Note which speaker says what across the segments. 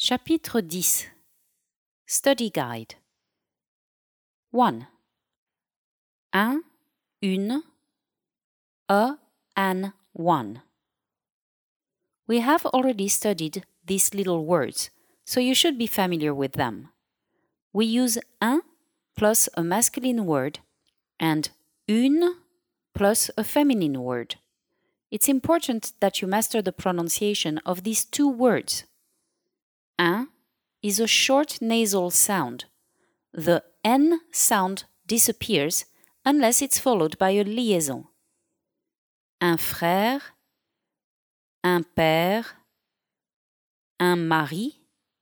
Speaker 1: Chapitre 10 Study Guide 1. Un, une, a, an, one. We have already studied these little words, so you should be familiar with them. We use un plus a masculine word and une plus a feminine word. It's important that you master the pronunciation of these two words. Un is a short nasal sound. The N sound disappears unless it's followed by a liaison. Un frère, un père, un mari,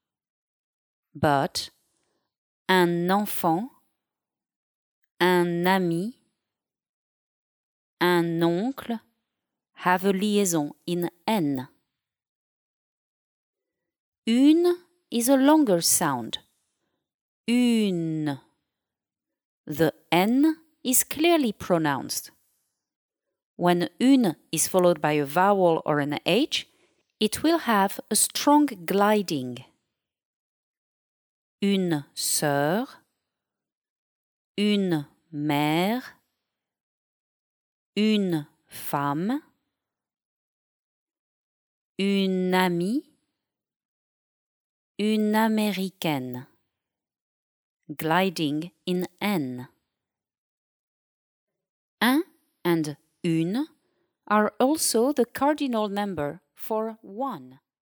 Speaker 1: but un enfant, un ami, un oncle have a liaison in N. Une is a longer sound. Une. The N is clearly pronounced. When une is followed by a vowel or an H, it will have a strong gliding. Une sœur, une mère, une femme, une amie, une américaine. Gliding in N. Un and une are also the cardinal number for one.